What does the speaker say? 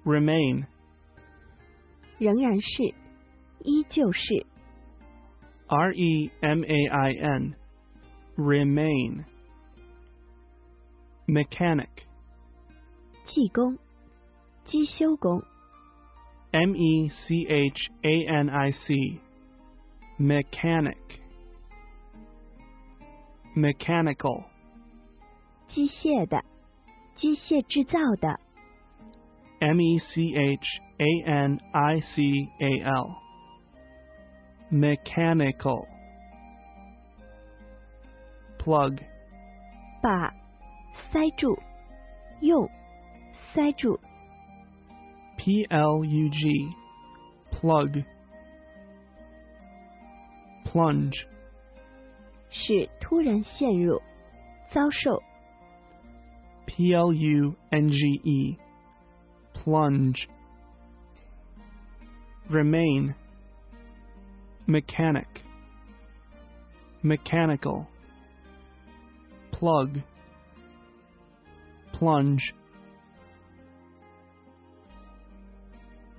Remain. 仍然是，依旧是。 REMAIN. Remain. Mechanic. 技工，机修工。 MECHANIC. Mechanic. Mechanical. 机械的，机械制造的。 MECHANICAL. Mechanical. Plug. 把，塞住，用，塞住。 PLUG. Plug. Plunge. 是突然陷入，遭受。 PLUNGE. Plunge. Remain. Mechanic. Mechanical. Plug. Plunge.